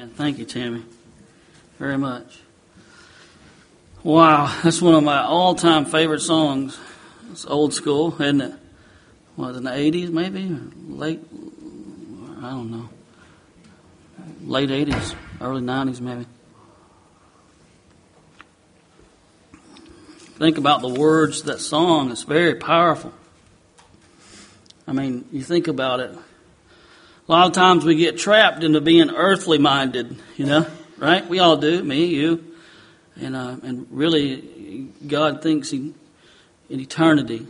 Amen. Thank you, Tammy, very much. Wow, that's one of my all-time favorite songs. It's old school, isn't it? Was it in the 80s maybe? Or late, I don't know. Late 80s, early 90s maybe. Think about the words of that song. It's very powerful. I mean, you think about it. A lot of times we get trapped into being earthly minded, right? We all do, me, you. And really, God thinks in eternity,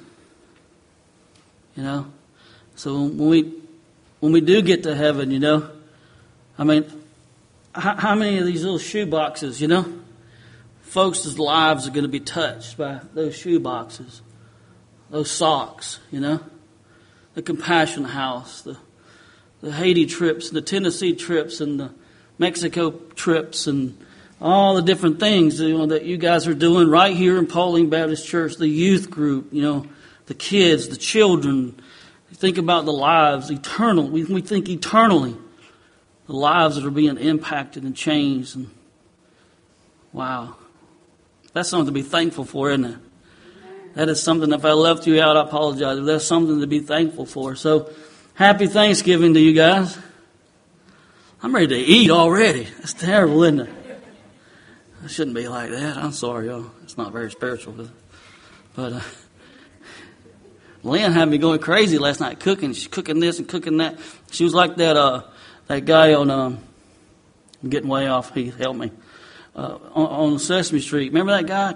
So when we do get to heaven, I mean, how many of these little shoe boxes, folks' lives are going to be touched by those shoe boxes, those socks, the Compassion House, the Haiti trips, the Tennessee trips, and the Mexico trips, and all the different things that you guys are doing right here in Pauline Baptist Church, the youth group, the kids, the children. Think about the lives, eternal. We think eternally, the lives that are being impacted and changed. And wow, that's something to be thankful for, isn't it? That is something, if I left you out, I apologize. But that's something to be thankful for. So, happy Thanksgiving to you guys. I'm ready to eat already. That's terrible, isn't it? I shouldn't be like that. I'm sorry, y'all. It's not very spiritual. But Lynn had me going crazy last night cooking. She's cooking this and cooking that. She was like that guy on, I'm getting way off. He helped me. On Sesame Street. Remember that guy?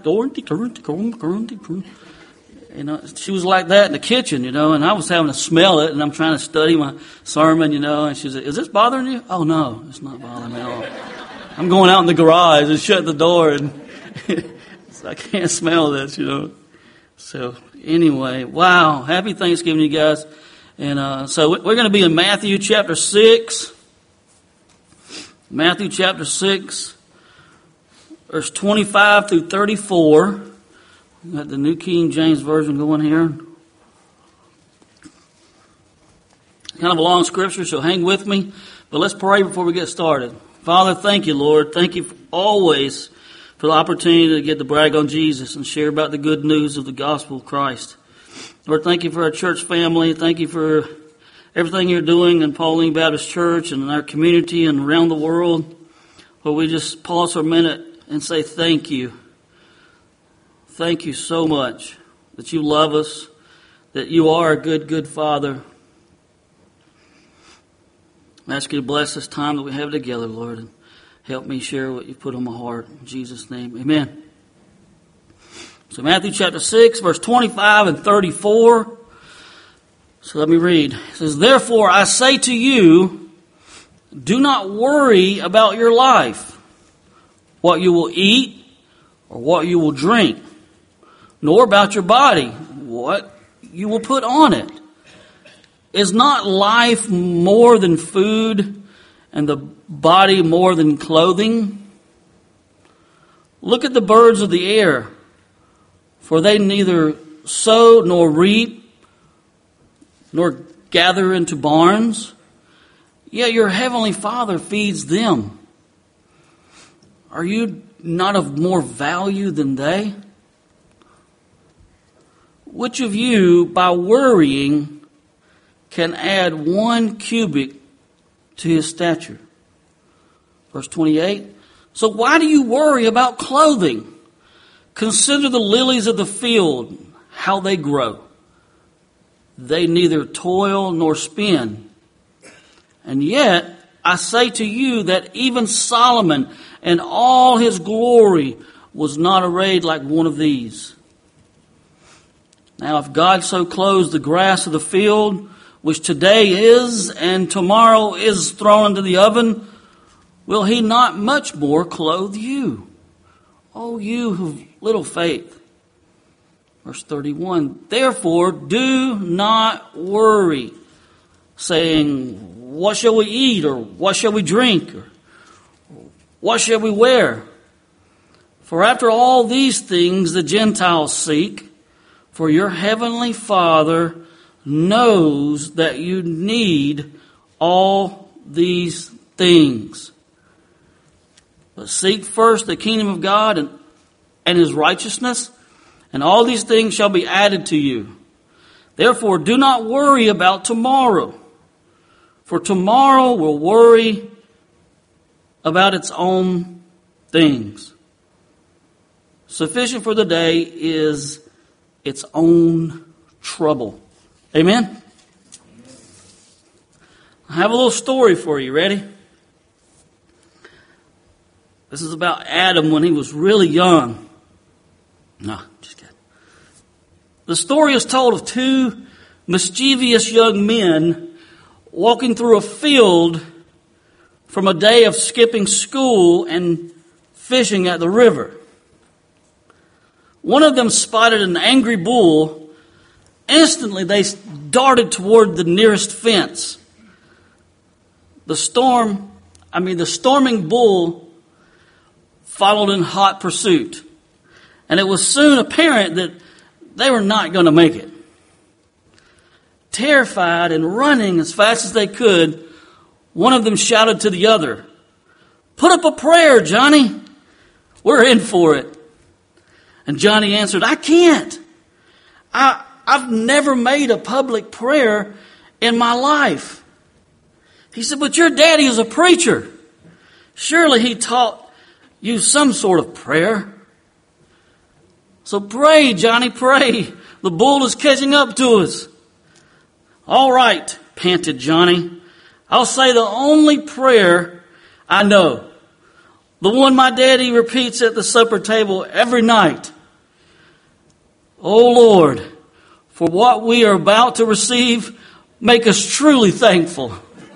She was like that in the kitchen, and I was having to smell it, and I'm trying to study my sermon, and she said, "Is this bothering you?" "Oh, no, it's not bothering me at all. I'm going out in the garage and shut the door, and so I can't smell this, So anyway, wow, happy Thanksgiving, you guys. And so we're going to be in Matthew chapter 6. Matthew chapter 6, verse 25 through 34. Got the New King James Version going here. Kind of a long scripture, so hang with me. But let's pray before we get started. Father, thank you, Lord. Thank you always for the opportunity to get to brag on Jesus and share about the good news of the gospel of Christ. Lord, thank you for our church family. Thank you for everything you're doing in Pauline Baptist Church and in our community and around the world. Lord, we just pause for a minute and say thank you. Thank you so much that you love us, that you are a good, good Father. I ask you to bless this time that we have together, Lord, and help me share what you put on my heart. In Jesus' name, amen. So Matthew chapter 6, verse 25 and 34. So let me read. It says, "Therefore I say to you, do not worry about your life, what you will eat or what you will drink, nor about your body, what you will put on it. Is not life more than food, and the body more than clothing? Look at the birds of the air, for they neither sow nor reap, nor gather into barns, yet your heavenly Father feeds them. Are you not of more value than they? Which of you, by worrying, can add 1 cubit to his stature?" Verse 28, "So why do you worry about clothing? Consider the lilies of the field, how they grow. They neither toil nor spin. And yet I say to you that even Solomon in all his glory was not arrayed like one of these. Now if God so clothes the grass of the field, which today is and tomorrow is thrown into the oven, will he not much more clothe you, O you of little faith?" Verse 31, "Therefore do not worry, saying, what shall we eat, or what shall we drink, or what shall we wear? For after all these things the Gentiles seek, for your heavenly Father knows that you need all these things. But seek first the kingdom of God and his righteousness, and all these things shall be added to you. Therefore, do not worry about tomorrow, for tomorrow will worry about its own things. Sufficient for the day is its own trouble. Amen? I have a little story for you. Ready? This is about Adam when he was really young. No, just kidding. The story is told of two mischievous young men walking through a field from a day of skipping school and fishing at the river. One of them spotted an angry bull. Instantly, they darted toward the nearest fence. The storming bull followed in hot pursuit. And it was soon apparent that they were not going to make it. Terrified and running as fast as they could, one of them shouted to the other, "Put up a prayer, Johnny. We're in for it." And Johnny answered, "I can't. I've never made a public prayer in my life." He said, "But your daddy is a preacher. Surely he taught you some sort of prayer. So pray, Johnny, pray. The bull is catching up to us." "All right," panted Johnny. "I'll say the only prayer I know. The one my daddy repeats at the supper table every night. Oh Lord, for what we are about to receive, make us truly thankful."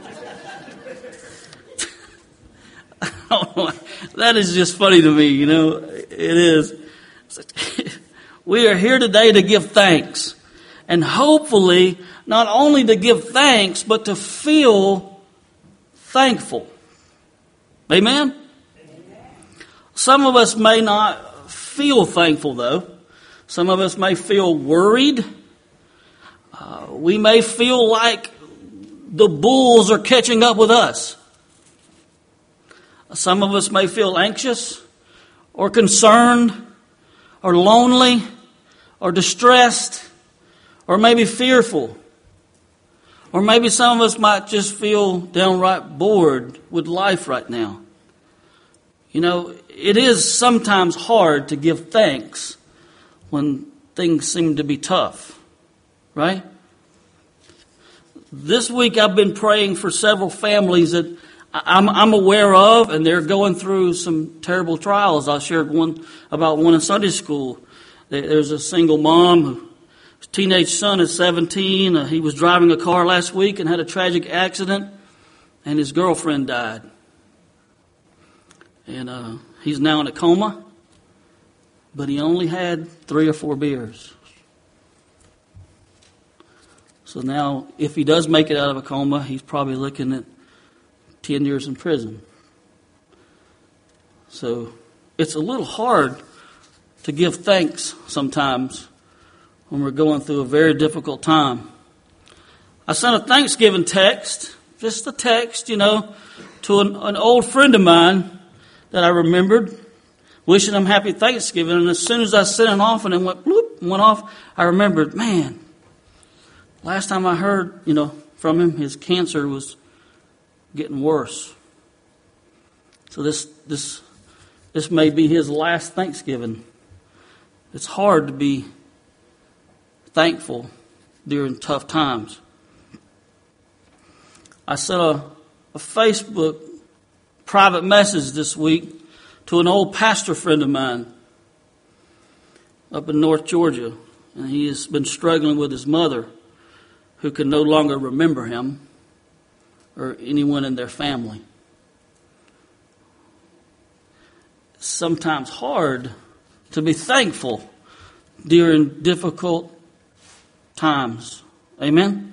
That is just funny to me, you know. It is. We are here today to give thanks. And hopefully, not only to give thanks, but to feel thankful. Amen? Some of us may not feel thankful, though. Some of us may feel worried. We may feel like the bulls are catching up with us. Some of us may feel anxious or concerned or lonely or distressed or maybe fearful. Or maybe some of us might just feel downright bored with life right now. You know, it is sometimes hard to give thanks when things seem to be tough, right? This week I've been praying for several families that I'm aware of, and they're going through some terrible trials. I shared about one in Sunday school. There's a single mom whose teenage son is 17. He was driving a car last week and had a tragic accident, and his girlfriend died. And he's now in a coma, but he only had 3 or 4 beers. So now, if he does make it out of a coma, he's probably looking at 10 years in prison. So it's a little hard to give thanks sometimes when we're going through a very difficult time. I sent a Thanksgiving text, just a text, to an old friend of mine that I remembered, wishing him happy Thanksgiving. And as soon as I sent it off and it went bloop, went off, I remembered, man, last time I heard, from him, his cancer was getting worse. So this may be his last Thanksgiving. It's hard to be thankful during tough times. I sent a Facebook private message this week to an old pastor friend of mine up in North Georgia, and he has been struggling with his mother, who can no longer remember him or anyone in their family. It's sometimes hard to be thankful during difficult times. Amen?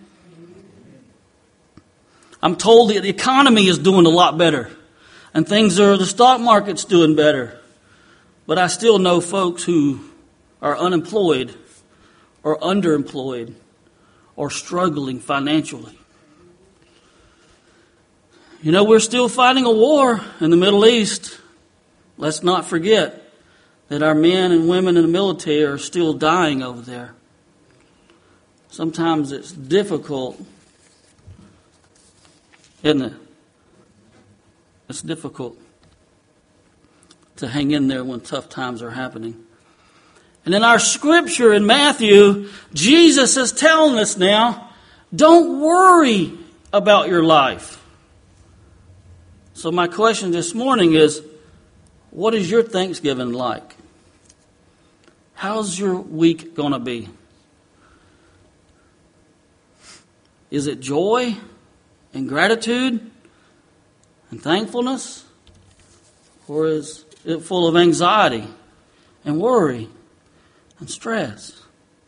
I'm told that the economy is doing a lot better, and the stock market's doing better. But I still know folks who are unemployed or underemployed or struggling financially. We're still fighting a war in the Middle East, Let's not forget that our men and women in the military are still dying over there. Sometimes it's difficult, isn't it? It's difficult to hang in there when tough times are happening. And in our scripture in Matthew, Jesus is telling us now, don't worry about your life. So my question this morning is, what is your Thanksgiving like? How's your week going to be? Is it joy and gratitude and thankfulness? Or is it full of anxiety and worry and stress?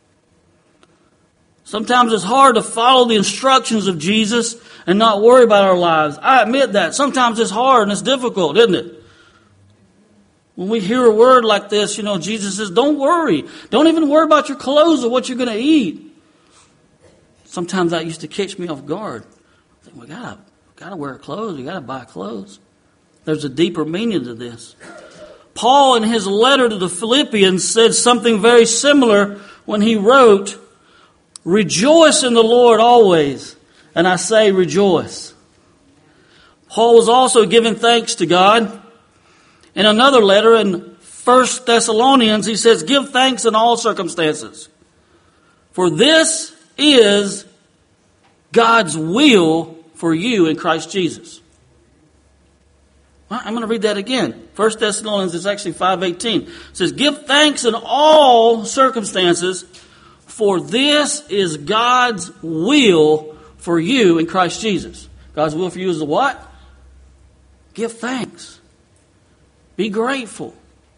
Sometimes it's hard to follow the instructions of Jesus and not worry about our lives. I admit that. Sometimes it's hard and it's difficult, isn't it? When we hear a word like this, Jesus says, don't worry. Don't even worry about your clothes or what you're going to eat. Sometimes that used to catch me off guard. I think, we got to wear clothes. We got to buy clothes. There's a deeper meaning to this. Paul, in his letter to the Philippians, said something very similar when he wrote, rejoice in the Lord always. And I say rejoice. Paul was also giving thanks to God. In another letter, in 1 Thessalonians, he says, give thanks in all circumstances. For this is God's will for you in Christ Jesus. Well, I'm going to read that again. 1 Thessalonians is actually 5:18. It says, give thanks in all circumstances, for this is God's will for you in Christ Jesus. God's will for you is the what? Give thanks. Be grateful.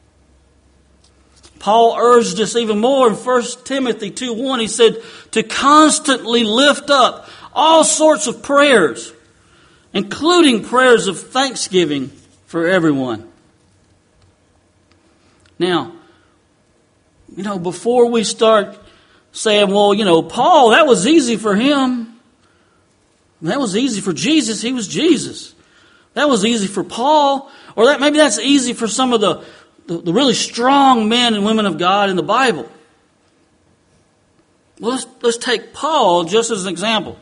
Paul urged us even more in 1 Timothy 2:1. He said to constantly lift up all sorts of prayers, including prayers of thanksgiving for everyone. Now, before we start saying, well, Paul, that was easy for him. That was easy for Jesus. He was Jesus. That was easy for Paul. Or maybe that's easy for some of the really strong men and women of God in the Bible. Well, let's take Paul just as an example.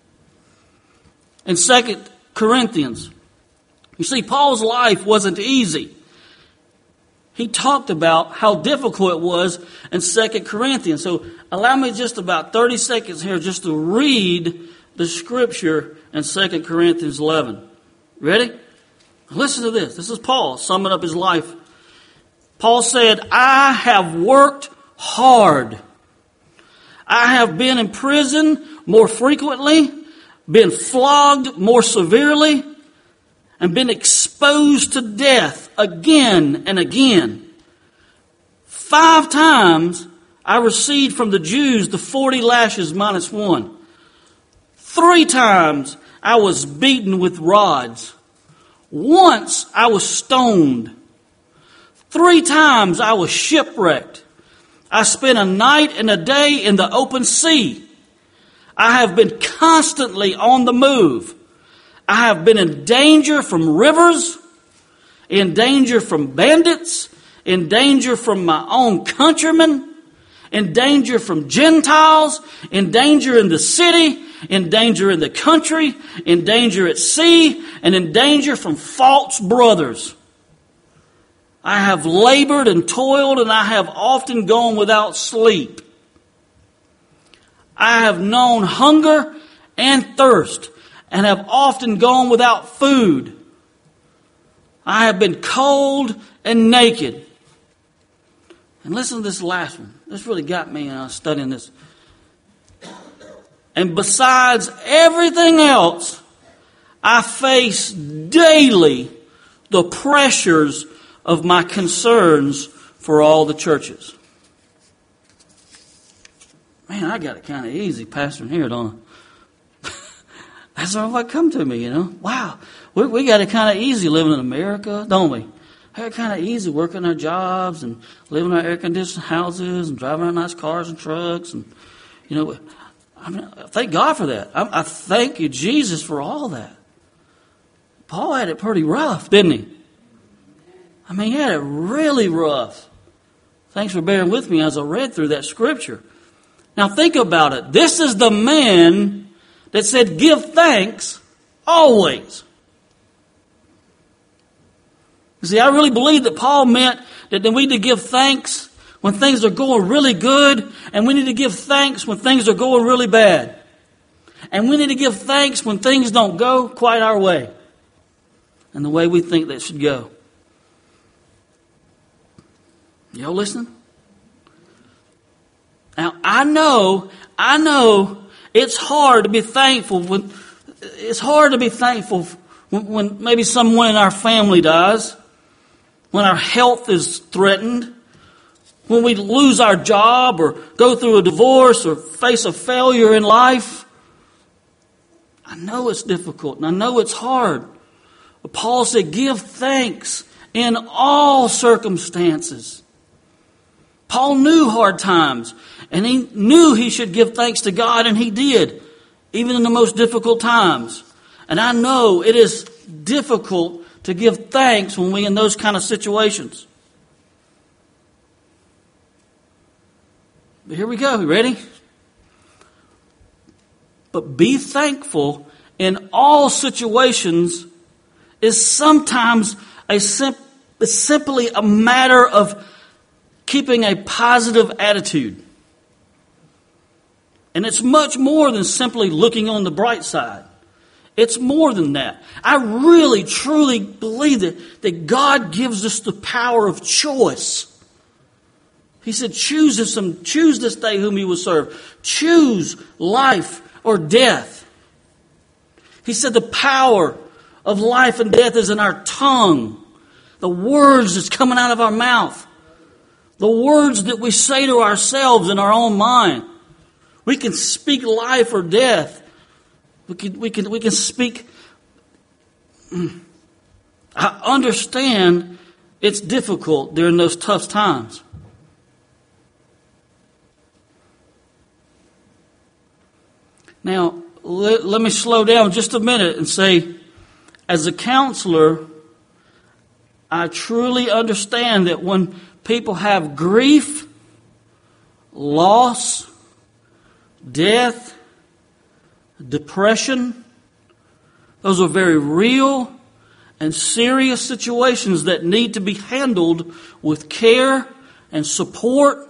In 2 Corinthians, you see, Paul's life wasn't easy. He talked about how difficult it was in 2 Corinthians. So allow me just about 30 seconds here just to read the scripture in 2 Corinthians 11. Ready? Listen to this. This is Paul summing up his life. Paul said, I have worked hard. I have been in prison more frequently, been flogged more severely, and been exposed to death again and again. 5 times I received from the Jews the 40 lashes minus 1. 3 times I was beaten with rods. Once I was stoned. 3 times I was shipwrecked. I spent a night and a day in the open sea. I have been constantly on the move. I have been in danger from rivers, in danger from bandits, in danger from my own countrymen, in danger from Gentiles, in danger in the city, in danger in the country, in danger at sea, and in danger from false brothers. I have labored and toiled, and I have often gone without sleep. I have known hunger and thirst, and have often gone without food. I have been cold and naked. And listen to this last one. This really got me when I was studying this. And besides everything else, I face daily the pressures of my concerns for all the churches. Man, I got it kind of easy pastoring here, don't I? That's what come to me, Wow, we got it kind of easy living in America, don't we? I got kind of easy working our jobs and living in our air-conditioned houses and driving our nice cars and trucks. And, thank God for that. I thank you, Jesus, for all that. Paul had it pretty rough, didn't he? I mean, he had it really rough. Thanks for bearing with me as I read through that scripture. Now think about it. This is the man that said, give thanks always. You see, I really believe that Paul meant that we need to give thanks when things are going really good, and we need to give thanks when things are going really bad. And we need to give thanks when things don't go quite our way and the way we think they should go. Y'all listening? Now, I know it's hard to be thankful when maybe someone in our family dies, when our health is threatened, when we lose our job or go through a divorce or face a failure in life. I know it's difficult and I know it's hard. But Paul said, give thanks in all circumstances. Paul knew hard times, and he knew he should give thanks to God, and he did, even in the most difficult times. And I know it is difficult to give thanks when we're in those kind of situations. But here we go. You ready? But be thankful in all situations is sometimes simply a matter of keeping a positive attitude. And it's much more than simply looking on the bright side. It's more than that. I really, truly believe that God gives us the power of choice. He said, choose this day whom you will serve. Choose life or death. He said the power of life and death is in our tongue. The words that's coming out of our mouth. The words that we say to ourselves in our own mind. We can speak life or death. We can speak. I understand it's difficult during those tough times. Now, let me slow down just a minute and say, as a counselor, I truly understand that when people have grief, loss, death, depression, those are very real and serious situations that need to be handled with care and support,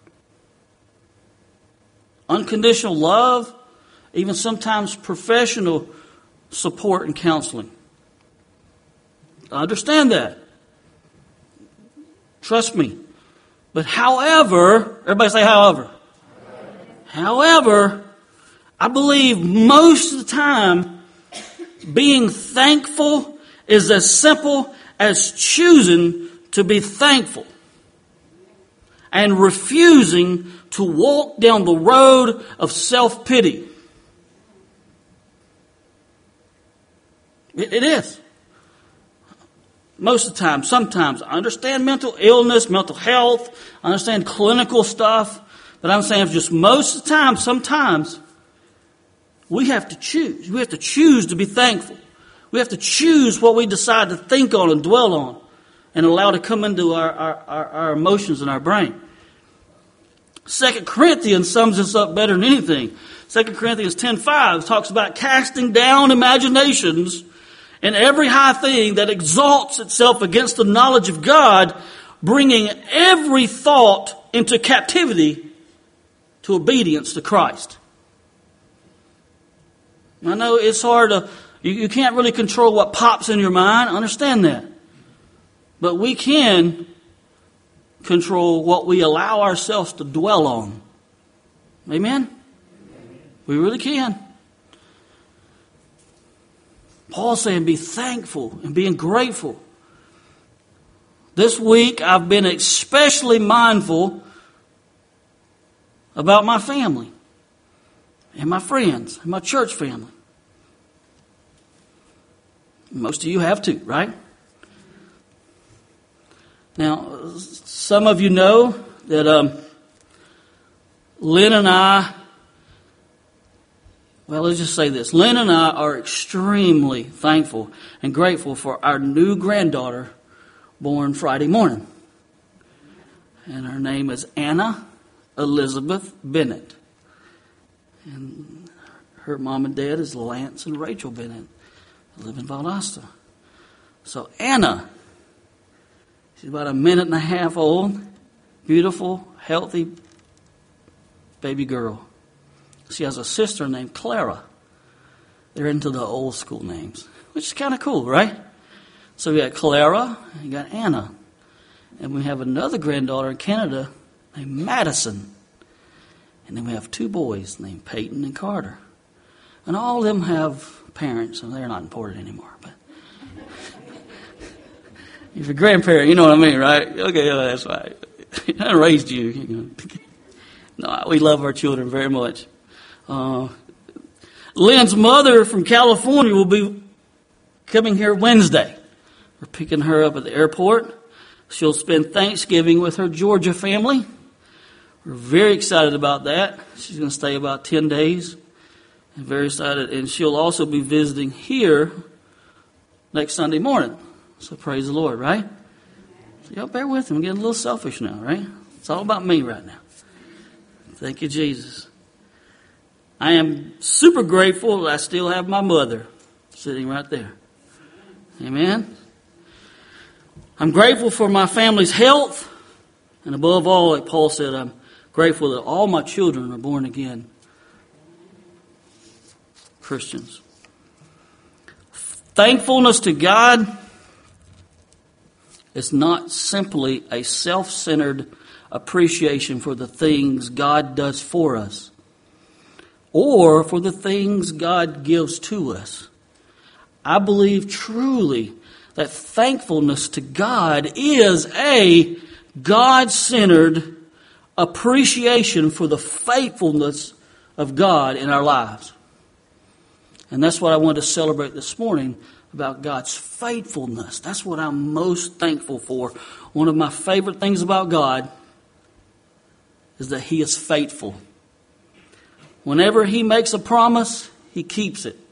unconditional love, even sometimes professional support and counseling. I understand that. Trust me. But however, everybody say however. However, I believe most of the time being thankful is as simple as choosing to be thankful and refusing to walk down the road of self-pity. It is. Most of the time, sometimes. I understand mental illness, mental health. I understand clinical stuff. But I'm saying just most of the time, sometimes, we have to choose. We have to choose to be thankful. We have to choose what we decide to think on and dwell on and allow to come into our emotions and our brain. 2 Corinthians sums this up better than anything. 2 Corinthians 10:5 talks about casting down imaginations and every high thing that exalts itself against the knowledge of God, bringing every thought into captivity to obedience to Christ. I know it's hard to, you can't really control what pops in your mind. I understand that. But we can control what we allow ourselves to dwell on. Amen? We really can. Paul's saying be thankful and being grateful. This week I've been especially mindful about my family and my friends and my church family. Most of you have too, right? Now, some of you know that Lynn and I, well, let's just say this. Lynn and I are extremely thankful and grateful for our new granddaughter, born Friday morning. And her name is Anna Elizabeth Bennett. And her mom and dad is Lance and Rachel Bennett. They live in Valdosta. So Anna, she's about a minute and a half old, beautiful, healthy baby girl. She has a sister named Clara. They're into the old school names, which is kind of cool, right? So we got Clara and you got Anna. And we have another granddaughter in Canada named Madison. And then we have 2 boys named Peyton and Carter. And all of them have parents, and they're not important anymore. But if you're a grandparent, you know what I mean, right? Okay, yeah, that's right. I raised you. No, we love our children very much. Lynn's mother from California will be coming here Wednesday. We're picking her up at the airport. She'll spend Thanksgiving with her Georgia family. We're very excited about that. She's going to stay about 10 days. I'm very excited. And she'll also be visiting here next Sunday morning. So praise the Lord, right? So y'all bear with me. I'm getting a little selfish now, right? It's all about me right now. Thank you, Jesus. I am super grateful that I still have my mother sitting right there. Amen. I'm grateful for my family's health. And above all, like Paul said, I'm grateful that all my children are born again Christians. Thankfulness to God is not simply a self-centered appreciation for the things God does for us or for the things God gives to us. I believe truly that thankfulness to God is a God-centered appreciation for the faithfulness of God in our lives. And that's what I want to celebrate this morning about God's faithfulness. That's what I'm most thankful for. One of my favorite things about God is that He is faithful. Whenever He makes a promise, He keeps it.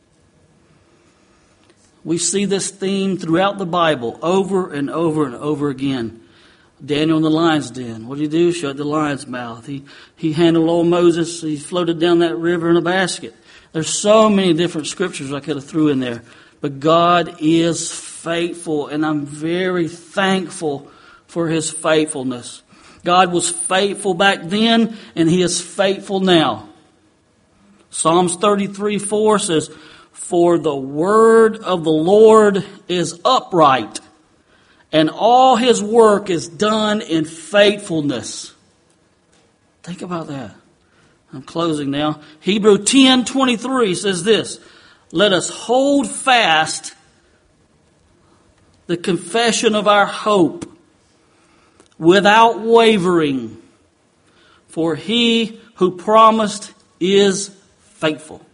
We see this theme throughout the Bible over and over and over again. Daniel in the lion's den. What did he do? Shut the lion's mouth. He handled old Moses. He floated down that river in a basket. There's so many different scriptures I could have threw in there. But God is faithful, and I'm very thankful for His faithfulness. God was faithful back then, and He is faithful now. Psalms 33:4 says, "For the word of the Lord is upright, and all His work is done in faithfulness." Think about that. I'm closing now. Hebrews 10:23 says this, "Let us hold fast the confession of our hope without wavering, for He who promised is faithful."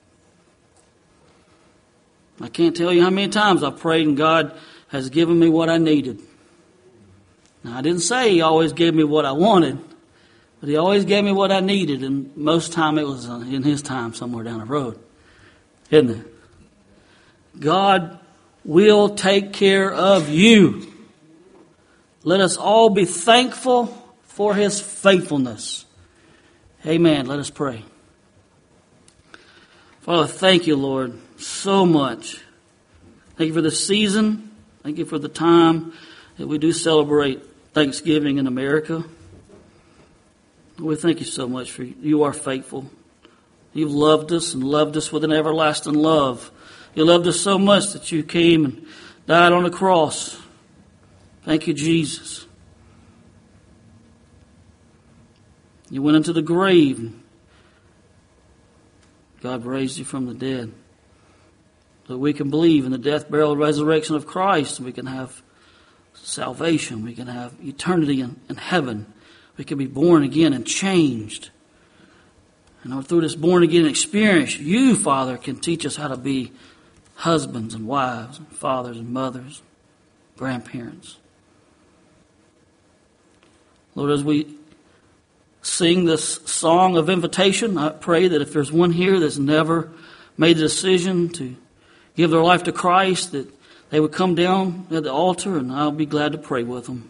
I can't tell you how many times I've prayed and God has given me what I needed. Now, I didn't say He always gave me what I wanted, but He always gave me what I needed, and most time it was in His time somewhere down the road. Isn't it? God will take care of you. Let us all be thankful for His faithfulness. Amen. Let us pray. Father, thank you, Lord, so much. Thank you for this season. Thank you for the time that we do celebrate Thanksgiving in America. We thank you so much for you are faithful. You've loved us and loved us with an everlasting love. You loved us so much that you came and died on the cross. Thank you, Jesus. You went into the grave. God raised you from the dead. So we can believe in the death, burial, and resurrection of Christ. We can have salvation. We can have eternity in heaven. We can be born again and changed. And through this born again experience, you, Father, can teach us how to be husbands and wives, and fathers and mothers, grandparents. Lord, as we sing this song of invitation, I pray that if there's one here that's never made the decision to give their life to Christ, that they would come down at the altar, and I'll be glad to pray with them.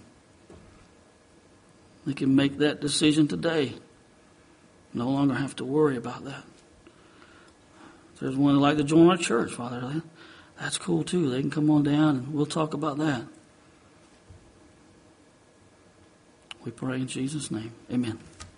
They can make that decision today. No longer have to worry about that. If there's one that'd like to join our church, Father, that's cool too. They can come on down and we'll talk about that. We pray in Jesus' name. Amen.